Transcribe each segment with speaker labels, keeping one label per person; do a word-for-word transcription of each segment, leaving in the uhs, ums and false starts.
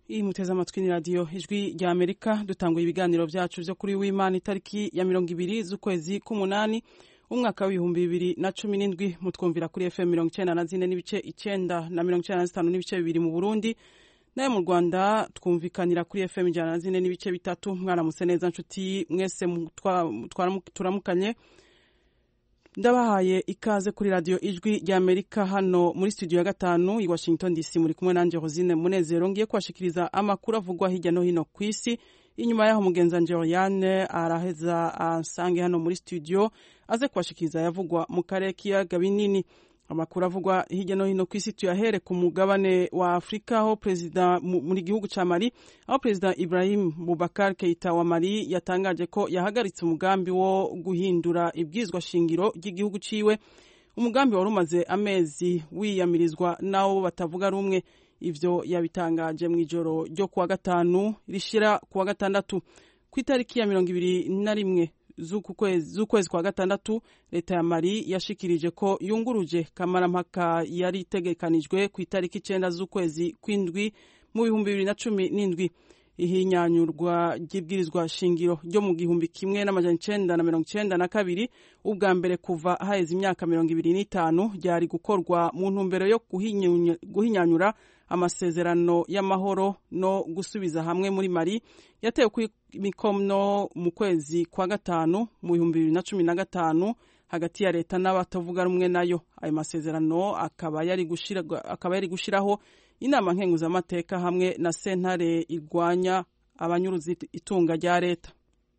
Speaker 1: iyi muteze amatwi ni radiyo ijwi rya Amerika dutanguye ibiganiro vyacu vyo kuri w'Imana itariki ya mirongo ibiri z'ukwezi k'umunani umwaka w'ibihumbi bibiri na cumi n'indwi mutwumvira kuri F M mirongo icenda na zine n'ibice icenda na mirongo icenda na zitanu n'ibice bibiri mu Burundi naye mu Rwanda twumvikanira kuri F M ijana na zine n'ibice bitatu. Mwaramutse neza nshuti mwese turamukanye, ndabahaye ikaze kuri radio ijwi rya Amerika hano muri studio ya gatanu i Washington D C. Muri kumwe nanje Rosine Munezero ngiye kwashikiriza amakuru avugwa hirya no hino kw'isi. Inyuma yaho mugenzanje Oriane araheza ansange hano muri studio aze kwashikiriza yavugwa mu karere k'ibiyaga binini. Amakuru avugwa hirya no hino kw'isi tuyahere ku mugabane wa Afrika aho president muri gihugu ca Mali aho president Ibrahim Boubacar Keita wa Mali yatangaje ko yahagaritse umugambi wo guhindura ibwizwa shingiro ry'igihugu ciwe, umugambi wari umaze amezi wiyamirizwa nawo batavuga rumwe. Ivyo yabitangaje mw'ijoro ryo kuwa gatanu rishira kuwa gatandatu ku itariki ya mirongo ibiri na rimwe z'ukwezi kwa gatandatu. Leta ya Mali yashikirije ko yunguruje kamarampaka yari itegekanijwe ku itariki icenda z'ukwezi kw'indwi mu bihumbi bibiri na cumi n'indwi. Ihinyanyurwa ry'ibwirizwa shingiro ryo mu gihumbi kimwe n'amajana icenda na mirongo icenda na kabiri ubwa mbere kuva haheze imyaka mirongo ibiri n'itanu ryari gukorwa mu ntumbero yo guhinyanyura amasezerano y'amahoro no gusubiza hamwe muri Mali yatewe ku mikono mu kwezi kwa gatanu mu bihumbi bibiri na cumi na gatanu hagati ya leta n'abatavuga rumwe nayo. Ayo masezerano akaba yari gushira akaba yari gushiraho inama nkenguzamateka hamwe na sentare igwanya abanyuruzi itunga rya leta.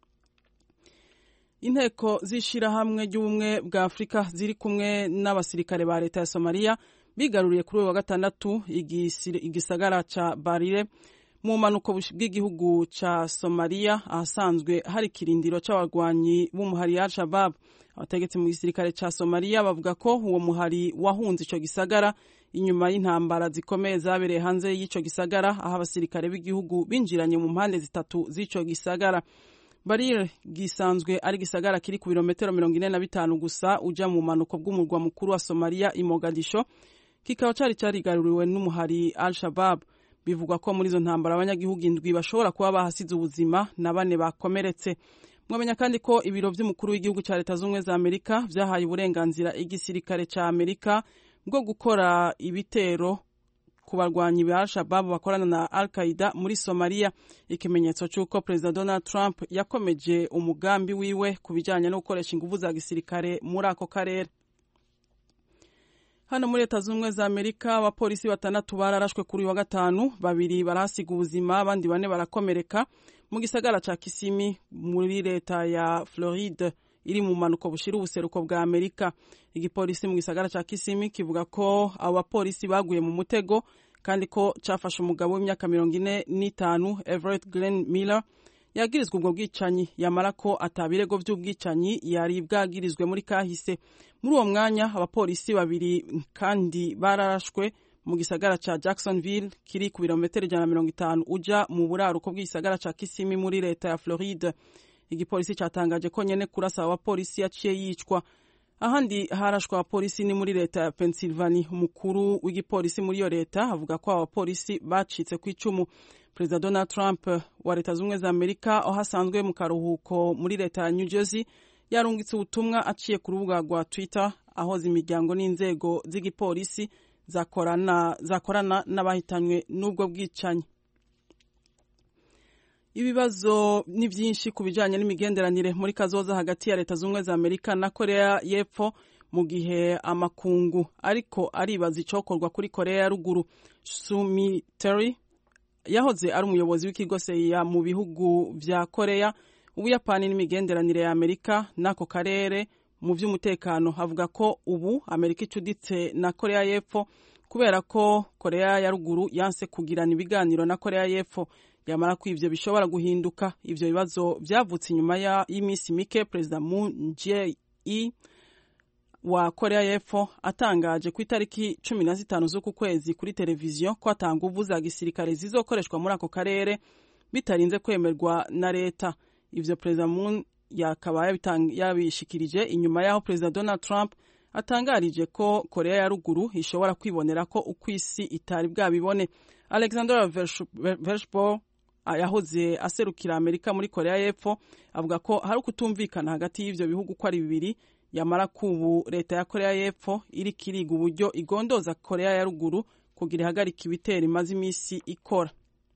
Speaker 1: Inteko zishira hamwe ry'ubumwe bwa Afrika ziri kumwe n'abasirikare ba leta ya Somalia bigaruriye kuri wa gatandatu igisagara ca Barire mu manuko bw'igihugu ca Somalia ahasanzwe hari kirindiro c'abagwanyi b'umuhari Al-Shabaab. Abategetsi mu gisirikare ca Somalia bavuga ko uwo muhari wahunze ico gisagara inyuma y'intambara zikomeye zabereye hanze y'ico gisagara aho abasirikare b'igihugu binjiranye mu mpande zitatu z'ico gisagara. Barire gisanzwe ari gisagara kiri ku birometero mirongo ine na bitanu gusa uja mu manuko bw'umurwa mukuru wa Somalia i Mogadisho, kikaba cari carigaruriwe n'umuhari Al-Shabaab. Bivugwa ko muri izo ntambara abanyagihugu indwi bashobora kuba bahasize ubuzima na bane bakomeretse. Mwamenya kandi ko ibiro vy'umukuru w'igihugu ca Leta z'Ubumwe za Amerika vyahaye uburenganzira igisirikare ca Amerika bwo gukora ibitero ku barwanyi ba Al-Shabaab bakorana na Al-Qaeda muri Somalia, ikimenyetso c'uko President Donald Trump yakomeje umugambi wiwe ku bijanye no gukoresha inguvu za gisirikare muri ako karere. Hano muri Leta z'Ubumwe za Amerika abapolisi batandatu bararashwe kuri wa gatanu, babiri barahasiga ubuzima abandi bane barakomereka mu gisagara ca Kissimmee muri leta ya Floride iri mu manuko bushira ubuseruko bwa Amerika. Igipolisi mu gisagara ca Kissimmee kivuga ko abo bapolisi baguye mu mutego kandi ko cafashe umugabo w'imyaka mirongo ine n'itanu Everett Glenn Miller yagirizwe ubwo bwicanyi yamara ko atabirego vy'ubwicanyi yari bwagirizwe muri kahise. Muri uwo mwanya abapolisi babiri kandi bararashwe mu gisagara ca Jacksonville kiri ku birometero ijana na mirongo itanu uja mu buraruko bw'igisagara ca Kissimmee muri leta ya Floride. Igipolisi catangaje ko nyene kurasa abapolisi yaciye yicwa. Ahandi harashwa abapolisi ni muri leta ya Pennsylvania. Umukuru w'igipolisi muri iyo leta avuga ko abapolisi bacitse kw'icumu. President Donald Trump wa Leta z'Ubumwe za Amerika aho hasanzwe mu karuhuko muri leta ya New Jersey yarungitse ubutumwa aciye ku rubuga rwa Twitter aho imiryango n'inzego z'igipolisi zakorana zakorana n'abahitanywe n'ubwo bwicanyi. Ibibazo ni vyinshi ku bijanye n'imigenderanire muri kazoza hagati ya Leta z'Ubumwe za Amerika na Korea y'Epfo mu gihe amakungu ariko aribaza icokorwa kuri Korea ya ruguru. Sumi Terry yahoze ari umuyobozi w'ikigo C I A mu bihugu vya Korea, Ubuyapani n'imigenderanire ya Amerika n'ako karere mu vy'umutekano havuga ko ubu Amerika icuditse na Korea y'Epfo kubera ko Korea ya ruguru yanse kugirana ibiganiro na Korea y'Epfo. Yamara ko ivyo bishobora guhinduka. Ivyo bibazo vyavutse inyuma y'imisi mike President Moon Jae-in wa Korea y'Epfo atangaje ku itariki cumi na zitanu z'uku kwezi kuri televiziyo ko atanga nguvu za gisirikare zizokoreshwa muri ako karere bitarinze kwemerwa na leta. Ivyo President Moon yakaba yabishikirije inyuma yaho President Donald Trump atangarije ko Korea ya ruguru ishobora kwibonera ko ukwisi itari bwabibone. Alexander Vershbo yahoze aserukira Amerika muri Korea y'Epfo avuga ko hari kutumvikana hagati y'ivyo bihugu ko ari bibiri, yamara kubu leta ya Korea y'Epfo iri kiriga uburyo igondoza Korea ya ruguru kugira ihagarika ibitero imaze imisi ikora.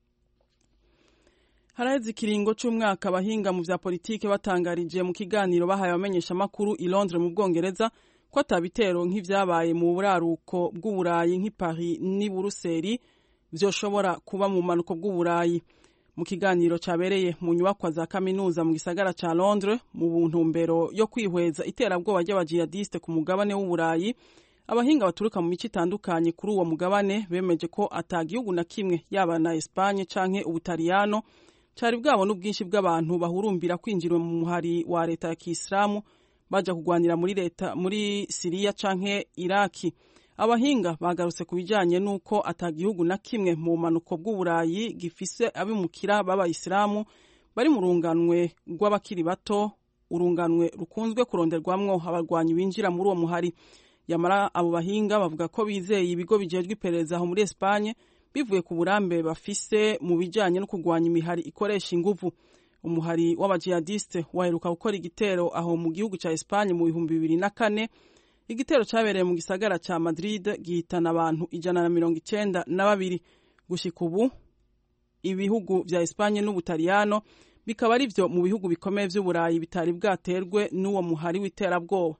Speaker 1: Haraheze ikiringo c'umwaka abahinga mu vya politike batangarije mu kiganiro bahaye abamenyesha makuru i Londres mu Bwongereza ko atabitero nk'ivyabaye mu buraruko bw'Uburayi nk'i Paris ni Buruseli vyoshobora kuba mu manuko bw'Uburayi. Mu kiganiro cabereye mu nyubakwa za kaminuza mu gisagara ca Londres mu ntumbero yo kwihweza iterabwoba ry'abajihadiste ku mugabane w'Uburayi, abahinga baturuka mu mico itandukanye kuri uwo mugabane bemeje ko atagihugu na kimwe yaba na Espagne canke Ubutaliyano cari bwabona ubwinshi bw'abantu bahurumbira kwinjira mu muhari wa leta ya Kiislamu baja kugwanira muri leta muri Syria canke Iraki. Abahinga bagarutse ku bijanye nuko atagihugu na kimwe mu manuko bw'Uburayi gifise abimukira b'Abayisilamu bari mu runganwe rw'abakiri bato, urunganwe rukunzwe kuronderwamwo abarwanyi binjira muri uwo muhari. Yamara abo bahinga bavuga ko bizeye ibigo bijejwe iperereza aho muri Espagne bivuye ku burambe bafise mu bijanye no kugwanya imihari ikoresha inguvu. Umuhari w'abajihadiste waheruka gukora igitero aho mu gihugu ca Espagne mu bihumbi bibiri na kane. Igitero cabereye mu gisagara ca Madrid gihitana abantu ijana na mirongo icenda na babiri. Gushika ubu ibihugu vya Espagne n'Ubutaliyano bikaba ari vyo mu bihugu bikomeye vy'Uburayi bitari bwaterwe n'uwo muhari w'iterabwoba.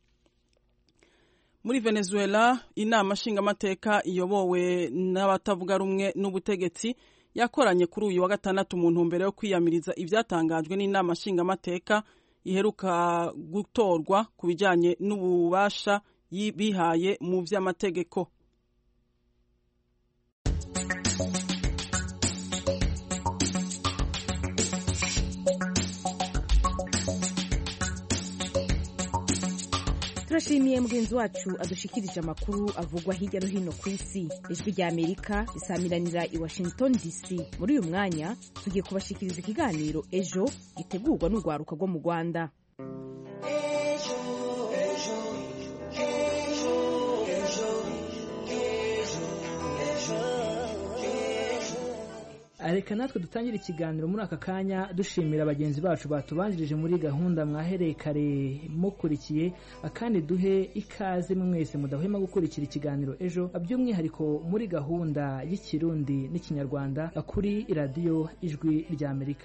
Speaker 1: Muri Venezuela, inama nshingamateka iyobowe n'abatavuga rumwe n'ubutegetsi yakoranye kuri uyu wa gatandatu mu ntumbero yo kwiyamiriza ivyatangajwe n'inama nshingamateka iheruka gutorwa ku bijanye n'ububasha bihaye mu vy'amategeko.
Speaker 2: Turashimiye mugenzi wacu adushikirije amakuru avugwa hirya no hino ku isi. Ijwi rya Amerika risamiranira i Washington D C. Muri uyu mwanya tugiye kubashikiriza ikiganiro ejo gitegurwa n'urwaruka rwo mu Rwanda.
Speaker 3: Areka natwe dutangira ikiganiro muri aka kanya dushimira abagenzi bacu batubanjirije muri gahunda mwahereye kare mukurikiye, kandi duhe ikaze mwese mudahwema gukurikira ikiganiro ejo, by'umwihariko muri gahunda y'ikirundi n'ikinyarwanda kuri radiyo Ijwi rya Amerika.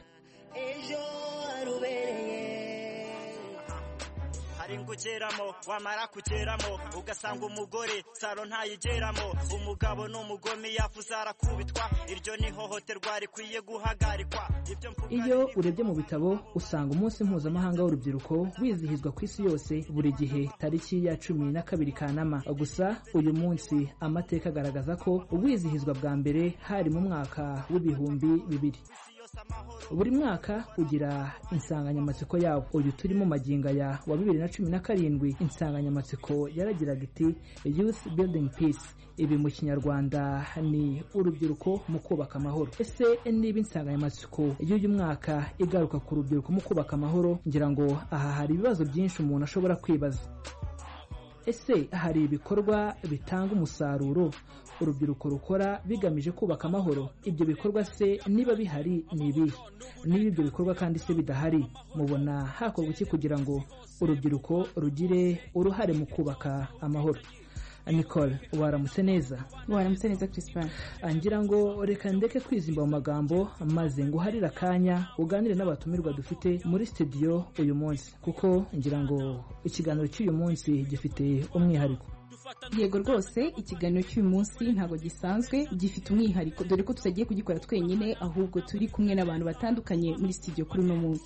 Speaker 4: Kugeramo wamara kugeramo ugasanga umugore saro ntayigeramo, umugabo n'umugome yafuza arakubitwa, iryo ni hohoterwa rikwiye guhagarikwa.
Speaker 3: Iyo urebye mu bitabo usanga umunsi mpuzamahanga w'urubyiruko wizihizwa ku isi yose buri gihe tariki ya cumi na kabiri Kanama. Gusa uyu munsi amateka agaragaza ko wizihizwa bwa mbere hari mu mwaka w'ibihumbi bibiri. Buri mwaka ugira insanganyamatsiko yawo. Uyu turimo maginga ya wa bibiri na cumi na karindwi insanganyamatsiko yaragiraga iti Youth Building Peace. Ibi mu kinyarwanda ni urubyiruko mu kubaka amahoro. Ese niba insanganyamatsiko y'uyu mwaka igaruka ku rubyiruko mu kubaka amahoro, ngira ngo aha hari ibibazo byinshi umuntu ashobora kwibaza. Ese hari ibikorwa bitanga umusaruro urubyiruko rukora bigamije kubaka amahoro? Ibyo bikorwa se niba bihari ni ibihe? Niba ibyo bikorwa kandi se bidahari, mubona hakorwa iki kugira ngo urubyiruko rugire uruhare mu kubaka amahoro? Nicole, waramutse neza?
Speaker 5: Waramutse neza Crispin.
Speaker 3: Angira ngo reka ndeke kwizimba mu magambo maze ngo harira kanya uganire n'abatumirwa dufite muri studio uyu munsi, kuko ngira ngo ikiganiro cy'uyu munsi gifite umwihariko.
Speaker 5: Yego rwose, ikiganiro cy'uyu munsi ntago gisanzwe, gifite umwihariko dore ko tutagiye kugikora twenyine, ahubwo turi kumwe n'abantu batandukanye muri studio kuri uno munsi.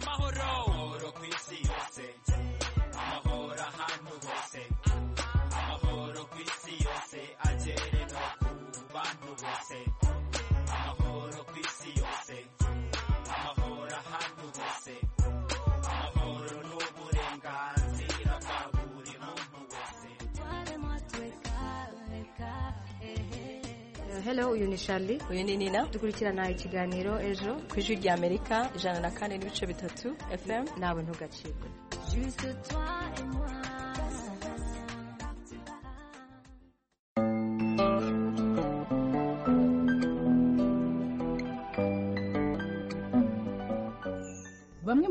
Speaker 6: Hello, uyu ni Charlie.
Speaker 7: Uyu ni Nina.
Speaker 6: Dukurikirana ikiganiro ejo
Speaker 7: ku Ijwi rya Amerika ijana na kane n'ibice bitatu F M.
Speaker 6: Nawe ntugacikwe.
Speaker 8: Juste toi et moi.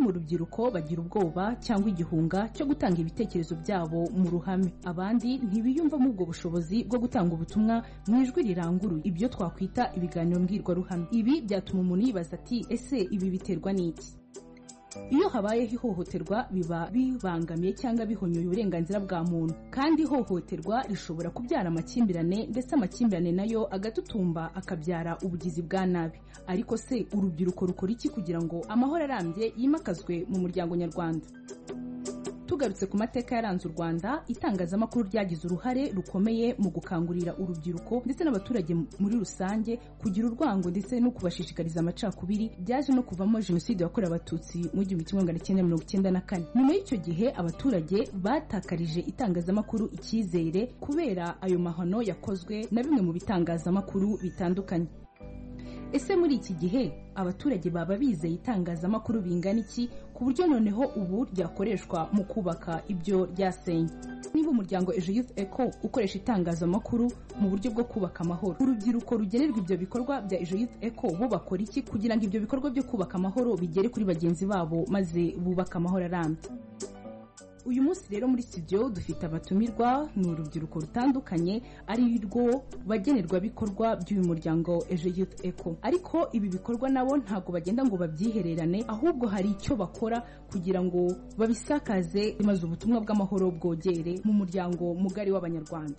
Speaker 5: mu rubyiruko bagira ubwoba cyangwa igihunga cyo gutanga ibitekerezo byabo mu ruhame, abandi ntibiyumvamo ubwo bushobozi bwo gutanga ubutumwa mu ijwi riranguruye, ibyo twakwita ibiganiro mbwirwaruhame. Ibi byatuma umuntu yibaza ati ese ibi biterwa n'iki? Iyo habayeho ihohoterwa biba bibangamiye cyangwa bihonyoye uburenganzira bwa muntu, kandi ihohoterwa rishobora kubyara amakimbirane, ndetse amakimbirane nayo agatutumba akabyara ubugizi bwa nabi. Ariko se urubyiruko rukora iki kugira ngo amahoro arambye yimakazwe mu muryango nyarwanda? Tugarutse ku mateka yaranze u Rwanda, itangazamakuru ryagize uruhare rukomeye mu gukangurira urubyiruko ndetse n'abaturage muri rusange kugira urwango ndetse no kubashishikariza amacakubiri, byaje no kuvamo jenoside yakorewe abatutsi mu gihumbi kimwe magana cyenda mirongo icyenda na kane. Nyuma y'icyo gihe abaturage batakarije itangazamakuru icyizere kubera ayo mahano yakozwe na bimwe mu bitangazamakuru bitandukanye. Ese muri iki gihe abaturage baba bizeye itangazamakuru bingana iki ku buryo noneho ubu ryakoreshwa mu kubaka ibyo ryasenye? Niba umuryango Ejo Youth Echo ukoresha itangazamakuru mu buryo bwo kubaka amahoro, urubyiruko rugenerwa ibyo bikorwa bya Ejo Youth Echo bo bakora iki kugira ngo ibyo bikorwa byo kubaka amahoro bigere kuri bagenzi babo maze bubaka amahoro arambye? Uyu munsi rero muri studio dufite abatumirwa, ni urubyiruko rutandukanye ari rwo bagenerwa bikorwa by'uyu muryango Ejo Youth Echo. Ariko ibi bikorwa nabo ntago bagenda ngo babyihererane, ahubwo hari icyo bakora kugira ngo babisakaze maze ubutumwa bw'amahoro bwogere mu muryango mugari w'Abanyarwanda.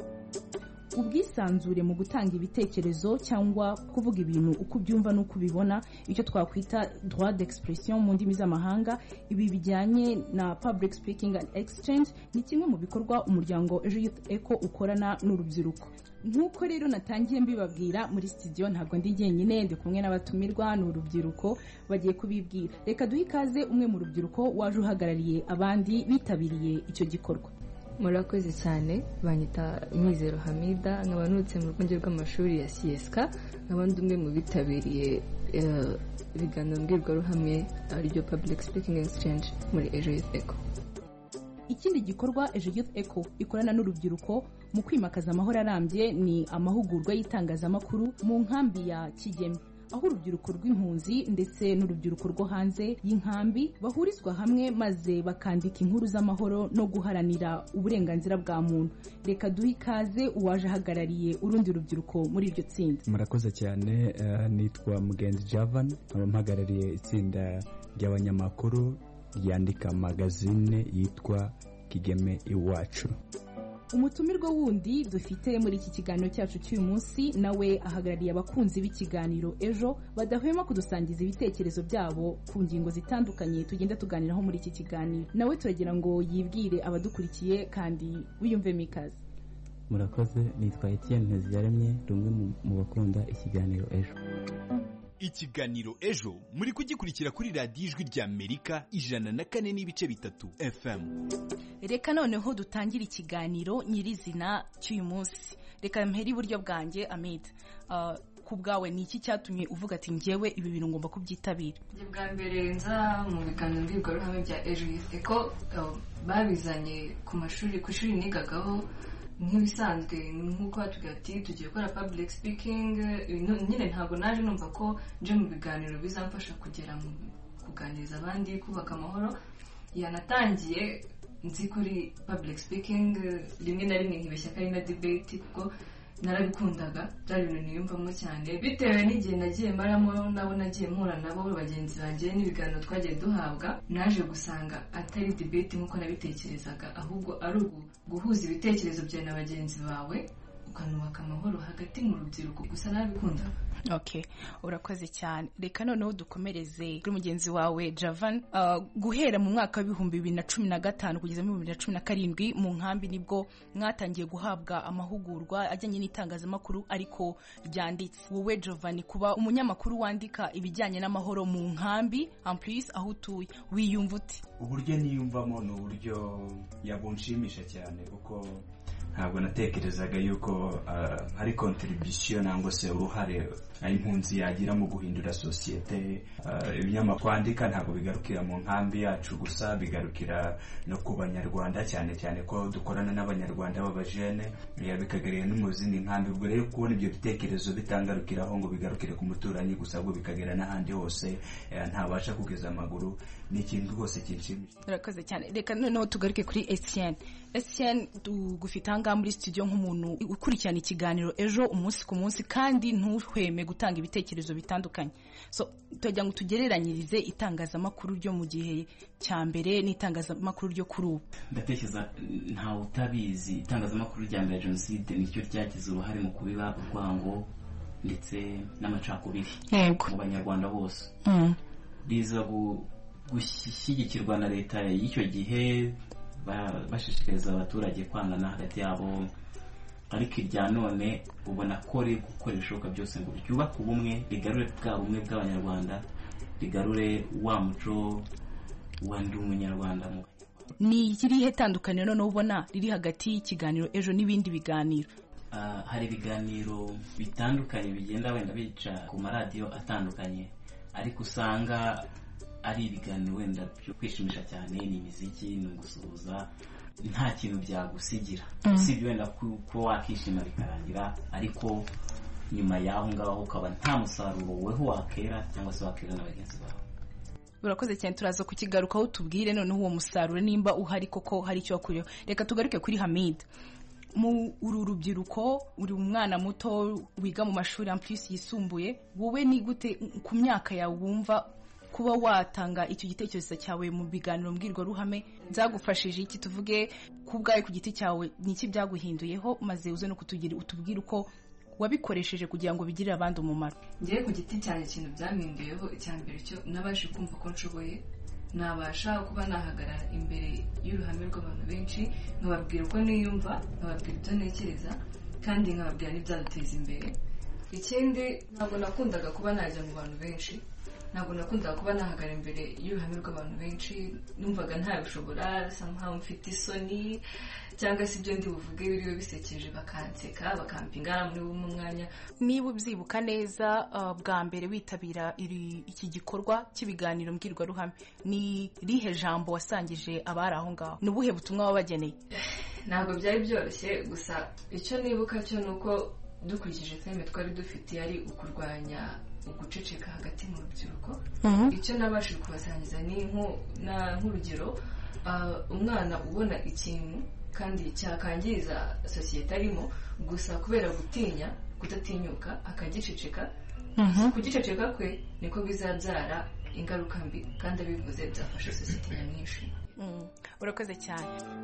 Speaker 5: Ubwisanzure mu gutanga ibitekerezo cyangwa kuvuga ibintu uko ubyumva n'uko ubibona, icyo twakwita droit d'expression mu ndimi z'amahanga, ibi bijyanye na public speaking and exchange, ni kimwe mu bikorwa umuryango Ejo Youth Echo ukorana n'urubyiruko. Nk'uko rero natangiye mbibabwira, muri studio ntabwo ndi jyenyine, ndi kumwe n'abatumirwa n'urubyiruko bagiye kubibwira. Reka duhe ikaze umwe mu rubyiruko waje uhagarariye abandi bitabiriye icyo gikorwa.
Speaker 8: Murakoze cyane, banyita Mizero Hamida, nkaba nutse mu rwunge rw'amashuri ya C S K, nkaba ndi umwe mu bitabiriye ibiganiro mbwirwaruhame aribyo public speaking exchange muri Ejo Youth Echo.
Speaker 5: Ikindi gikorwa Ejo Youth Echo ikorana n'urubyiruko mu kwimakaza amahoro arambye ni amahugurwa y'itangazamakuru mu nkambi ya Kigeme, aho urubyiruko rw'impunzi ndetse n'urubyiruko rwo hanze y'inkambi bahurizwa hamwe maze bakandika inkuru z'amahoro no guharanira uburenganzira bwa muntu. Reka duhe ikaze uwaje ahagarariye urundi rubyiruko muri iryo tsinda.
Speaker 9: Murakoze cyane, uh, nitwa Mugenzi Javan, nkaba mpagarariye itsinda ry'abanyamakuru ryandika magazine yitwa Kigeme Iwacu.
Speaker 5: Umutumirwa wundi dufite muri iki kiganiro cyacu cy'uyu munsi nawe ahagarariye abakunzi b'ikiganiro Ejo badahwema kudusangiza ibitekerezo byabo ku ngingo zitandukanye tugenda tuganiraho muri iki kiganiro. Nawe turagira ngo yibwire abadukurikiye kandi wiyumvemo ikaze.
Speaker 10: Murakoze, nitwa Etienne Nteziyaremye, rumwe mu bakunda ikiganiro Ejo.
Speaker 11: Ikiganiro Ejo muri kugikurikira kuri radiyo Ijwi rya Amerika ijana na kane n'ibice bitatu F M.
Speaker 2: Reka noneho dutangire ikiganiro nyirizina cy'uyu munsi. Reka mperi iburyo bwanjye Amid. Uh, ku bwawe ni iki cyatumye uvuga ati njyewe ibi bintu ngomba kubyitabira?
Speaker 8: Njye bwa mbere nza mu biganiro mbwirwaruhame bya Ejo Youth Echo, babizanye ku mashuri ku ishuri nigagaho nk'ibisanzwe, nk'uko batubwira ati tugiye gukora public speaking. Nyine ntabwo naje numva ko nje mu biganiro bizamfasha kugera mu kuganiriza abandi, kubaka amahoro. Yanatangiye nzi kuri public speaking, rimwe na rimwe nkibeshya ko ari na debate kuko narabikundaga, byari ibintu niyumvamo cyane bitewe n'igihe nagiye maramo nabo nagiye mpura nabo bagenzi banjye n'ibiganiro twagiye duhabwa. Naje gusanga atari debate nk'uko nabitekerezaga, ahubwo ari guhuza ibitekerezo byawe na bagenzi bawe ukanubaka amahoro hagati mu rubyiruko. Gusa nabikunda.
Speaker 2: Okay, urakoze cyane. Reka noneho dukomereze kuri mugenzi wawe Javan. Uh, guhera mu mwaka w'ibihumbi bibiri na cumi na gatanu kugeza mu bibiri na cumi na karindwi mu nkambi nibwo mwatangiye guhabwa amahugurwa ajyanye n'itangazamakuru ariko ryanditse. Wowe Javan, kuba umunyamakuru wandika ibijyanye n'amahoro mu nkambi en plus aho utuye, wiyumva uti?
Speaker 12: Uburyo niyumvamo ni uburyo yabunshimisha cyane kuko
Speaker 9: ntabwo natekerezaga yuko hari contribution nangwa se uruhare impunzi yagira mu guhindura sosiyete. Ibinyamakuru kwandika ntabwo bigarukira mu nkambi yacu gusa, bigarukira no ku banyarwanda, cyane cyane ko dukorana n'abanyarwanda b'abajene, bikagereye no mu zindi nkambi. Ubwo rero kubona ibyo bitekerezo bitangarukiraho ngo bigarukire ku muturanyi gusa, ahubwo bikagera n'ahandi hose ntabasha kugeza amaguru, ni ikintu rwose kinshimishije.
Speaker 5: Urakoze cyane. Reka noneho tugaruke kuri Etienne. Etienne, tugufite ahangaha muri studio nk'umuntu ukurikirana ikiganiro Ejo umunsi ku munsi kandi ntuhweme gutanga ibitekerezo bitandukanye. So tujya ngo tugereranyirize itangazamakuru ryo mu gihe cya mbere n'itangazamakuru ryo kuri ubu.
Speaker 10: Ndatekereza ntawe utabizi itangazamakuru rya mbere Jenoside nicyo ryagize uruhare mu kubiba urwango ndetse n'amacakubiri mu banyarwanda bose. Biza gushyigikirwa na leta y'icyo gihe, bashishikariza abaturage kwangana hagati yabo, ariko irya none ubona ko riri gukora ibishoboka byose ngo ryubake ubumwe, rigarure bwa bumwe bw'abanyarwanda, rigarure wa muco wa ndi umunyarwanda.
Speaker 5: Ni irihe tandukaniro none ubona riri hagati y'ikiganiro Ejo n'ibindi biganiro?
Speaker 10: Uh, hari ibiganiro bitandukanye bigenda wenda bica ku maradiyo atandukanye, ariko usanga ari ibiganiro wenda byo kwishimisha cyane, ni imiziki, ni gusuhuza, nta kintu byagusigira usibye wenda ko wakishima bikarangira, ariko nyuma y'aho ngaho ukaba nta musaruro weho wakera cyangwa se wakera na bagenzi bawe.
Speaker 5: Urakoze cyane, turaza kukigarukaho tubwire noneho uwo musaruro nimba uhari koko hari icyo wakuriyeho. Reka tugaruke kuri Hamid. Mu uru rubyiruko, uri umwana muto wiga mu mashuri amplis yisumbuye, wowe ni gute ku myaka yawe wumva kuba watanga icyo gitekerezo cyawe mu biganiro mbwirwaruhame byagufashije iki? Tuvuge ku bwawe ku giti cyawe, ni iki byaguhinduyeho, maze uze no kutugira utubwire uko wabikoresheje kugira ngo bigirire abandi umumaro.
Speaker 8: Ngiye ku giti cyanjye ikintu byampinduyeho icyambere cyo nabashe kumva ko nshoboye, nabasha kuba nahagarara imbere y'uruhame rw'abantu benshi, nkababwira uko niyumva, nkababwira ibyo ntekereza, kandi nkababwira n'ibyaduteza imbere. Ikindi, ntabwo nakundaga kuba najya mu bantu benshi, ntabwo nakundaga kuba nahagarara imbere y'uruhame rw'abantu benshi, numvaga ntabishobora, somehow mfite isoni, cyangwa se ibyo ndi buvuge biriwe bisekeje bakanseka, bakampingana muri bumwe mwanya.
Speaker 5: Niba ubyibuka neza, uh, bwa mbere witabira iri iki gikorwa cy'ibiganiro mbwirwaruhame, ni rihe jambo wasangije abari aho ngaho? Ni ubuhe butumwa wabageneye?
Speaker 8: Ntabwo byari byoroshye, gusa icyo nibuka cyo nuko dukurikije theme twari dufite yari ukurwanya uguceceka hagati mu rubyiruko. Icyo nabashije kubasangiza ni nk'urugero, umwana ubona ikintu kandi cyakangiza sosiyete arimo, gusa kubera gutinya, kudatinyuka akagiceceka, kugiceceka kwe niko bizabyara ingaruka mbi, kandi abivuze byafasha sosiyete nyamwinshi.
Speaker 5: Urakoze cyane.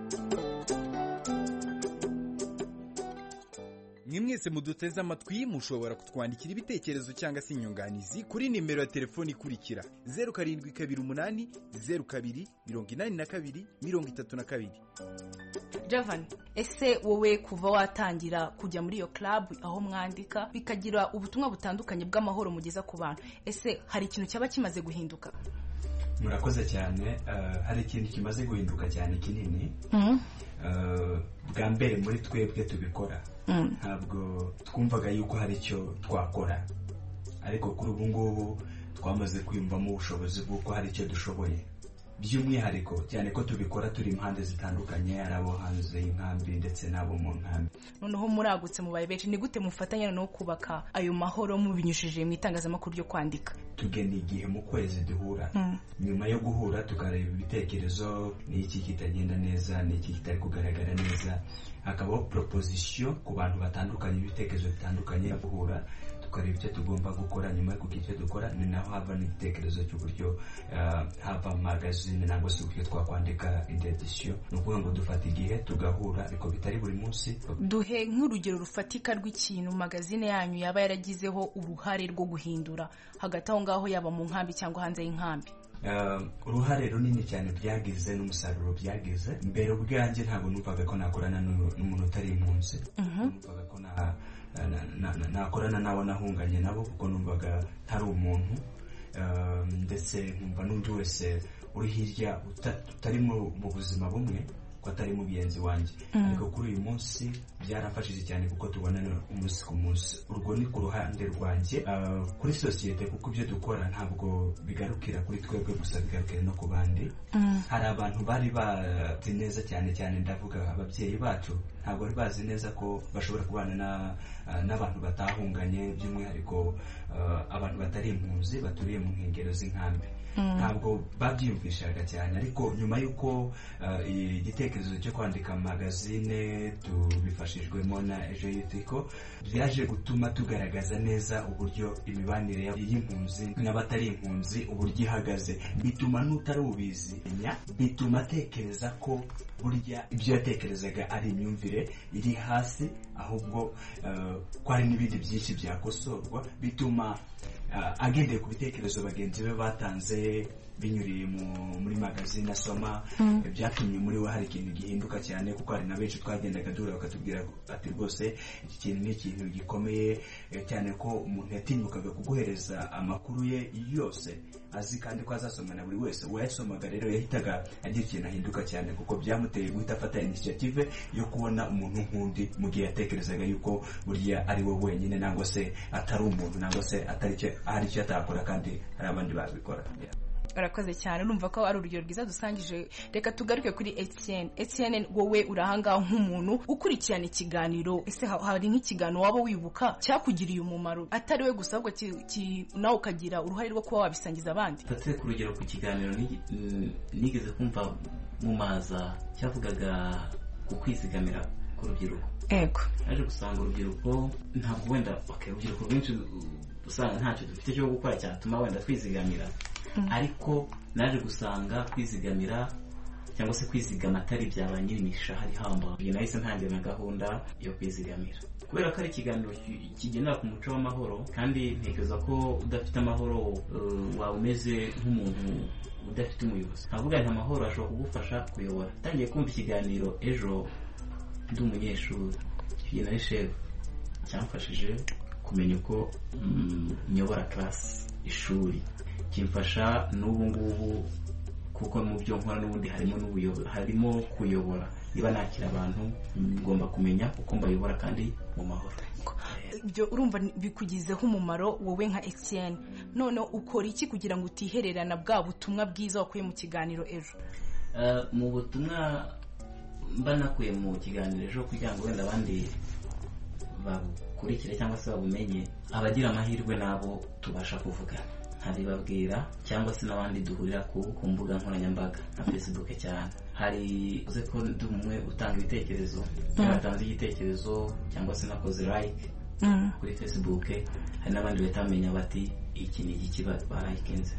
Speaker 11: Mwe mwese muduteze amatwi mushobora kutwandikira ibitekerezo cyangwa se inyunganizi kuri nimero ya telefoni ikurikira: zeru karindwi kabiri umunani zeru kabiri mirongo inani na kabiri mirongo itatu na kabiri.
Speaker 5: Javan, ese wowe kuva watangira kujya muri iyo club aho mwandika bikagira ubutumwa butandukanye bw'amahoro mugeza ku bantu, ese hari ikintu cyaba kimaze guhinduka?
Speaker 9: Murakoze cyane. Uh, hari ikintu kimaze guhinduka cyane kinini.
Speaker 5: Mm.
Speaker 9: Uh, bwa mbere muri twebwe tubikora, ntabwo twumvaga yuko hari icyo twakora, ariko kuri ubu ngubu twamaze kwiyumvamo ubushobozi bw'uko hari icyo dushoboye, by'umwihariko cyane ko tubikora turi impande zitandukanye, ari abo hanze y'inkambi ndetse n'abo mu nkambi.
Speaker 5: Noneho muragutse mubaye benshi, ni gute mufatanya no kubaka ayo mahoro mubinyushije mu itangazamakuru ryo kwandika?
Speaker 9: Tugena igihe mu kwezi duhura, mm. nyuma yo guhura tukareba ibitekerezo, ni iki kitagenda neza, ni iki kitari kugaragara neza, hakabaho proposition ku bantu batandukanye, ibitekerezo bitandukanye, guhura tukareba icyo tugomba gukora. Nyuma yo kugira icyo dukora, ni naho hava n'igitekerezo cy'uburyo uh, hava magazine nangwa se uburyo twakwandika indi edition. Ni ukuvuga ngo dufata igihe tugahura, ariko bitari buri munsi.
Speaker 5: Duhe nk'urugero rufatika rw'ikintu magazine yanyu yaba yaragizeho uruhare rwo guhindura hagati aho ngaho, yaba mu nkambi cyangwa hanze y'inkambi.
Speaker 9: Uh, uruhare runini cyane byagize n'umusaruro byagize. Mbere ubwanjye ntabwo numvaga ko nakorana n'umuntu utari impunzi, numvaga ko na nakorana nabo nahunganye nabo, kuko numvaga ntari umuntu, ndetse nkumva n'undi wese uri hirya utari mu buzima bumwe ko atari mugenzi wanjye ariko kuri uyu munsi byarafashije cyane kuko tubona umunsi ku munsi. Urwo ni ku ruhande rwanjye. Kuri sosiyete kuko ibyo dukora ntabwo bigarukira kuri twebwe gusa, bigarukira no ku bandi. Hari abantu bari bazi neza cyane cyane ndavuga ababyeyi bacu ntabwo bari bazi neza ko bashobora kubana n'abantu batahunganye, by'umwihariko abantu batari impunzi baturiye mu nkengero z'inkambi. Ntabwo babyiyumvishaga cyane, ariko nyuma y'uko igitekerezo cyo kwandika magazine tubifashijwemo na Ejo Youth byaje gutuma tugaragaza neza uburyo imibanire y'impunzi n'abatari impunzi uburyo ihagaze, bituma n'utari ubizi bituma atekereza ko burya ibyo yatekerezaga ari imyumvire iri hasi, ahubwo ko hari n'ibindi byinshi byakosorwa, bituma agendeye ku bitekerezo bagenzi be batanze binyuriye muri magazine asoma, byatumye muri we hari ikintu gihinduka cyane, kuko hari na benshi twagendaga duhura bakatubwira ati rwose iki kintu ni ikintu gikomeye cyane, ko umuntu yatinyukaga kuguhereza amakuru ye yose azi kandi ko azasomwa na buri wese. uwayasomaga rero yahitaga agira ikintu ahinduka cyane, kuko byamuteye guhita afata initiative yo kubona umuntu nk'undi mu gihe yatekerezaga yuko burya ari we wenyine, nangwa se atari umuntu, nangwa se atari icyo atakora kandi hari abandi babikora.
Speaker 2: Urakoze cyane, urumva ko ari urugero rwiza dusangije. Reka tugaruke kuri Etienne. Etienne, wowe urahanga nk'umuntu ukurikirana ikiganiro, ese hari nk'ikiganiro waba wibuka cyakugiriye umumaro atari we gusa, ahubwo nawe ukagira uruhare rwo kuba wabisangiza abandi?
Speaker 10: Tatse ku rugero ku kiganiro nigeze kumva mu maza cyavugaga ku kwizigamira ku rubyiruko.
Speaker 2: Ego.
Speaker 10: Naje gusanga urubyiruko ntabwo wenda urubyiruko rwinshi usanga ntacyo dufite cyo gukora cyatuma wenda twizigamira, ariko naje gusanga kwizigamira cyangwa se kwizigama atari byaba nyiri imishahara ihamba. Iyo nahise ntangira na gahunda yo kwizigamira, kubera ko ari ikiganiro kigendera ku muco w'amahoro, kandi ntekereza ko udafite amahoro waba umeze nk'umuntu udafite umuyobozi. Nkavuga nti amahoro ashobora kugufasha kuyobora. Tangiye kumva ikiganiro ejo ndi umunyeshuri, ikintu ari chef cyamfashije kumenya uko nyobora class ishuri, kimfasha n'ubu ngubu kuko mu byo nkora n'ubundi harimo n'ubuyobozi, harimo kuyobora. Niba nakira abantu ngomba kumenya uko mbayobora kandi mu mahoro.
Speaker 2: Ibyo urumva bikugizeho umumaro wowe nka Etienne. None ukora iki kugira ngo utihererana bwa butumwa bwiza wakuye mu kiganiro ejo?
Speaker 10: Mu butumwa mba nakuye mu kiganiro ejo kugira ngo wenda abandi bakurikire cyangwa se babumenye, abagira amahirwe nabo tubasha kuvugana, nkabibabwira, cyangwa se n'abandi duhurira ku mbuga nkoranyambaga nka Facebook cyane. Hari uze ko ndi umwe utanga ibitekerezo, natanze igitekerezo cyangwa se nakoze like kuri Facebook, hari n'abandi batamenya bati iki ni iki barayikenze.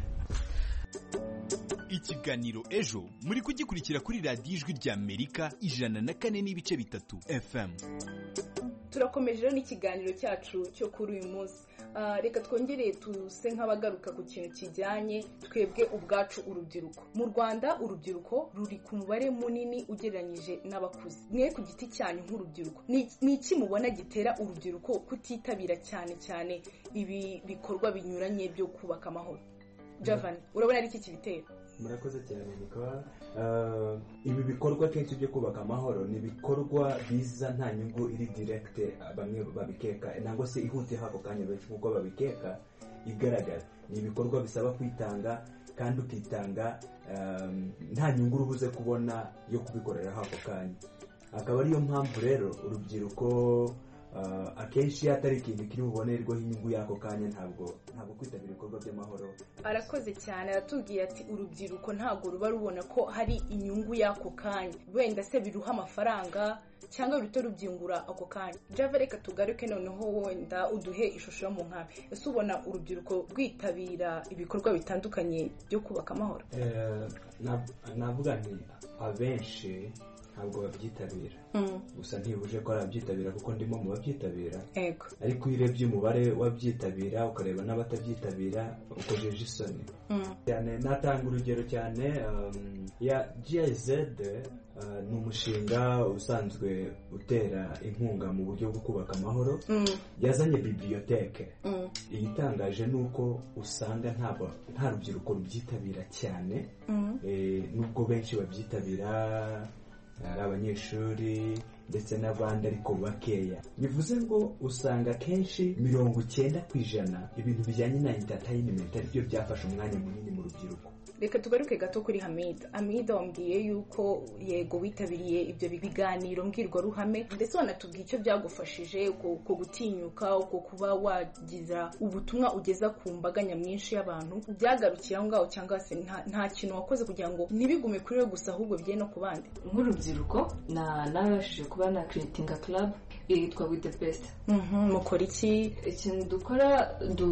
Speaker 11: Ikiganiro ejo muri kugikurikira kuri radiyo Ijwi ry'Amerika ijana na kane n'ibice bitatu F M.
Speaker 2: Turakomeje rero n'ikiganiro cyacu cyo kuri uyu munsi. Reka twongere tuse nk'abagaruka ku kintu kijyanye twebwe ubwacu urubyiruko. Mu Rwanda urubyiruko ruri ku mubare munini ugereranyije n'abakuze. Mwe ku giti cyanyu nk'urubyiruko, ni iki mubona gitera urubyiruko kutitabira cyane cyane ibi bikorwa binyuranye byo kubaka amahoro? Javan, urabona ari iki kibitera?
Speaker 9: Murakoze cyane Nicola. Ibi bikorwa kenshi byo kubaka amahoro ni bikorwa biza nta nyungu iri direct, bamwe babikeka nangwa se ihute hako kanya benshi kuko babikeka igaragara. Ni ibikorwa bisaba kwitanga, kandi ukitanga nta nyungu urubuze kubona yo kubikorera hako kanya. Akaba ariyo mpamvu rero urubyiruko akenshi atari ikintu kiri bubonerweho inyungu y'ako kanya, ntabwo ntabwo kwitabira ibikorwa by'amahoro.
Speaker 2: Arakoze cyane, aratubwiye ati urubyiruko ntabwo ruba rubona ko hari inyungu y'ako kanya, wenda se biruha amafaranga cyangwa ruto rubyingura ako kanya. Java, reka tugaruke noneho wenda uduhe ishusho yo mu nkambi. Ese ubona urubyiruko rwitabira ibikorwa bitandukanye byo kubaka amahoro?
Speaker 9: Navuga nti abenshi ntabwo babyitabira, gusa ntibuje ko arabyitabira kuko ndimo mu babyitabira. Ariko iyo urebye umubare wabyitabira ukareba n'abatabyitabira ukojeje isoni cyane. Natanga urugero cyane ya G I Z, ni umushinga usanzwe utera inkunga mu buryo bwo kubaka amahoro. Yazanye biblioteke. Igitangaje ni uko usanga nta rubyiruko rubyitabira cyane, nubwo benshi babyitabira ari abanyeshuri ndetse n'abandi ariko bakeya. Bivuze ngo usanga kenshi mirongo icyenda ku ijana ibintu bijyanye na entertainment aribyo byafashe umwanya munini mu rubyiruko.
Speaker 2: Reka tugaruke gato kuri Hamid. Hamid wambwiye yuko yego witabiriye ibyo biganiro mbwirwaruhame ndetse wanatubwiye icyo byagufashije uko gutinyuka, uko kuba wagiza ubutumwa ugeza ku mbaga nyamwinshi y'abantu. Byagarukiye aho ngaho cyangwa se nta kintu wakoze kugira ngo ntibigume kuri we gusa ahubwo bigende no ku bandi?
Speaker 8: Nk'urubyiruko na nabashije kuba na creating a club yitwa With the Best.
Speaker 2: Mhm, mukora iki?
Speaker 8: Ikintu dukora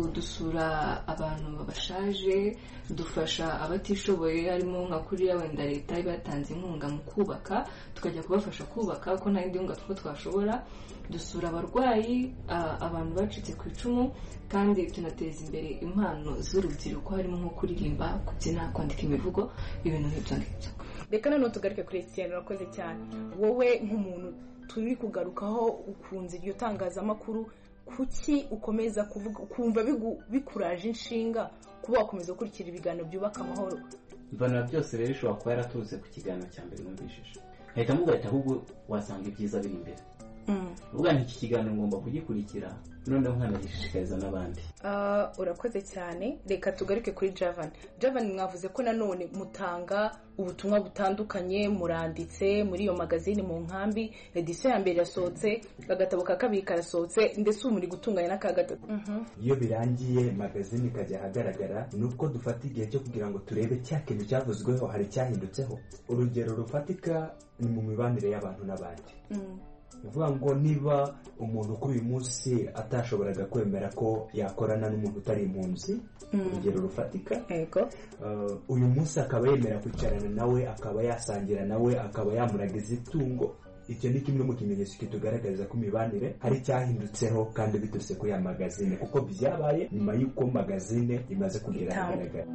Speaker 8: dusura abantu babashaje, dufasha abatishoboye, harimo nka kuriya wenda leta ibatanze inkunga mu kubaka, tukajya kubafasha kubaka ko nta yindi nkunga two twashobora. Dusura abarwayi, abantu bacitse ku icumu, kandi tunateza imbere impano z'urubyiruko harimo nko kuririmba, kubyina, kwandika imivugo, ibintu nk'ibyo ngibyo.
Speaker 2: Reka none tugaruke kuri Etienne, urakoze cyane. Wowe nk'umuntu turi kugarukaho ukunze iryo tangazamakuru, kuki ukomeza kuvuga ukumva bikuraje inshinga kuba wakomeza gukurikira ibiganiro byubaka amahoro?
Speaker 10: Mvana byose rero ishobora kuba yaratuze ku kiganiro cya mbere numvishije, ahita mugahita ahubwo wasanga ibyiza biri imbere. Uvuga nti iki kiganiro ngomba kugikurikira noneho nkanagishishikariza n'abandi.
Speaker 2: Urakoze cyane. Reka tugaruke kuri Javan. Javan, mwavuze ko nanone mutanga ubutumwa butandukanye, muranditse muri iyo magazine mu nkambi. Edition ya mbere yasohotse, agatabo ka kabiri karasohotse, ndetse muri gutunganya n'aka gatatu.
Speaker 9: Iyo birangiye magazine ikajya ahagaragara, nuko dufata igihe cyo kugira ngo turebe cya kintu cyavuzweho hari cyahindutseho. Urugero rufatika ni mu mibanire y'abantu n'abandi. Uvuga ngo niba umuntu kuri uyu munsi atashoboraga kwemera ko yakorana n'umuntu utari impunzi, urugero rufatika,
Speaker 2: yego,
Speaker 9: uyu munsi akaba yemera kwicarana nawe, akaba yasangira nawe, akaba yamuragiza itungo. Icyo ni kimwe mu kimenyetso kitugaragariza ko imibanire hari cyahindutseho kandi biturutse kuri ya magazine, kuko byabaye nyuma y'uko magazine imaze kugera ahagaragara.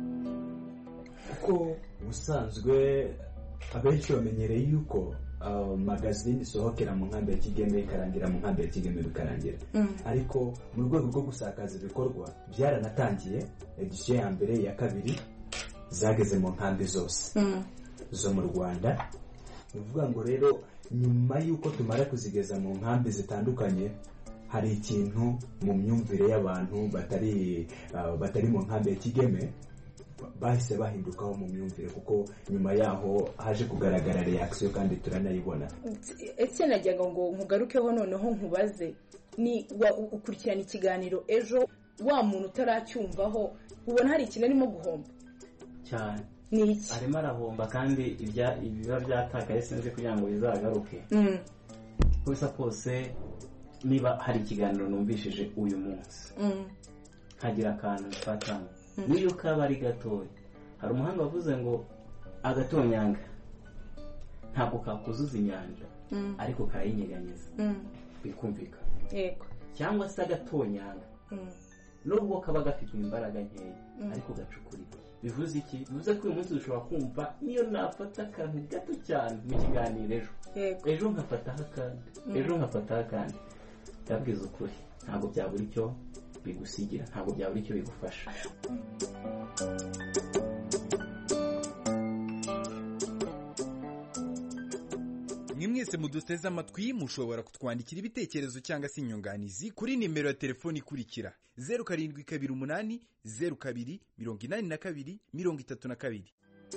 Speaker 9: Kuko ubusanzwe abenshi bamenyereye yuko Uh, magazine isohokera mu nkambi ya Kigeme ikarangira mu nkambi ya Kigeme bikarangira. Mm. Ariko mu rwego rwo gusakaza ibikorwa byaranatangiye, edition ya mbere ya kabiri zageze mu nkambi zose mm. zo mu Rwanda. Uvuga ngo rero nyuma y'uko tumara kuzigeza mu nkambi zitandukanye, hari ikintu mu myumvire y'abantu batari uh, batari mu nkambi ya Kigeme bahise bahindukaho mu myumvire, kuko nyuma yaho haje kugaragara reaction kandi turanayibona.
Speaker 2: Ese najyaga ngo nkugarukeho noneho nkubaze, ni ukurikirana ikiganiro ejo, wa muntu utaracyumvaho ubona hari ikintu arimo guhomba
Speaker 10: cyane?
Speaker 2: Ni iki?
Speaker 10: Arimo arahomba, kandi ibya ibiba byatakaye sinzi kugira ngo bizagaruke.
Speaker 2: Mm.
Speaker 10: Kusa kose niba hari ikiganiro numvishije uyu munsi, mm. hagira akantu mfatamo, niyo kaba ari gatoya. Hari umuhanga wavuze ngo agatonyanga ntabwo kakuzuza inyanja, mm. ariko karayinyeganyeza. Mm. bikumvikana.
Speaker 2: Yego.
Speaker 10: Cyangwa se agatonyanga, mm. nubwo kaba gafite imbaraga nkeya, mm. ariko gacukurika. Bivuze iki? Bivuze ko uyu munsi dushobora kumva niyo nafata akantu gato cyane mu kiganiro ejo,
Speaker 2: yego,
Speaker 10: ejo nkafataho akandi, mm. ejo nkafataho akandi. Ndabwiza ukuri, ntabwo byabura icyo bigusigira, ntabwo byabura icyo bigufasha.
Speaker 11: Mwe mwese muduteze amatwi mushobora kutwandikira ibitekerezo cyangwa se inyunganizi kuri nimero ya telefoni ikurikira: zeru karindwi kabiri umunani zeru kabiri mirongo inani na kabiri mirongo itatu na kabiri.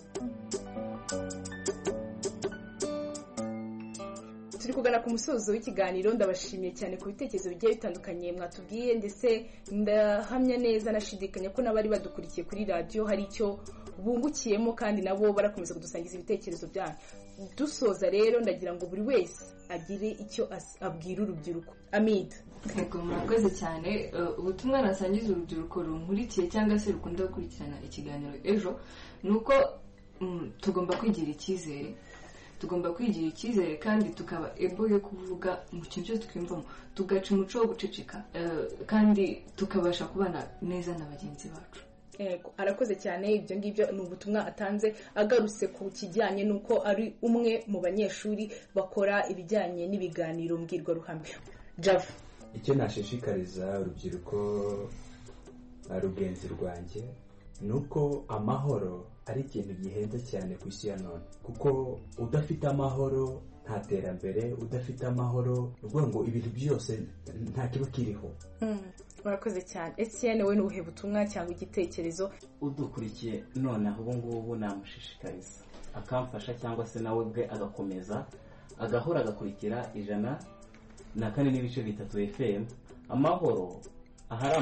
Speaker 2: Turi kugana ku musozo w'ikiganiro. Ndabashimiye cyane ku bitekerezo bigiye bitandukanye mwatubwiye, ndetse ndahamya neza nashidikanya ko n'abari badukurikiye kuri radio hari icyo bungukiyemo, kandi nabo barakomeza kudusangiza ibitekerezo byanyu. Dusoza rero ndagira ngo buri wese agire icyo abwira urubyiruko. Amid,
Speaker 8: yego, murakoze cyane. Ubutumwa nasangiza urubyiruko runkurikiye cyangwa se rukunda gukurikirana ikiganiro ejo, nuko mm, tugomba kwigira icyizere tugomba kwigira icyizere kandi tukaba ebo yo kuvuga mu kintu cyose twimvamo, tugaca umuco wo guceceka, uh, kandi tukabasha kubana neza na bagenzi bacu.
Speaker 2: Ego, arakoze cyane. Ibyo ngibyo ni ubutumwa atanze agarutse ku kijyanye nuko ari umwe mu banyeshuri bakora ibijyanye n'ibiganiro mbwirwaruhame. Java,
Speaker 9: icyo nashishikariza urubyiruko rugenzi rwanjye nuko amahoro ari ikintu gihenze cyane ku isi ya none, kuko udafite amahoro nta terambere, udafite amahoro uvuga ngo ibintu byose nta kiba kiriho.
Speaker 2: Murakoze cyane. Etienne, we n'ubuhe butumwa cyangwa igitekerezo
Speaker 10: udukurikiye none aho ubu ngubu namushishikariza akamfasha cyangwa se nawe bwe agakomeza agahora agakurikira ijana na kane n'ibice bitatu F M amahoro ahari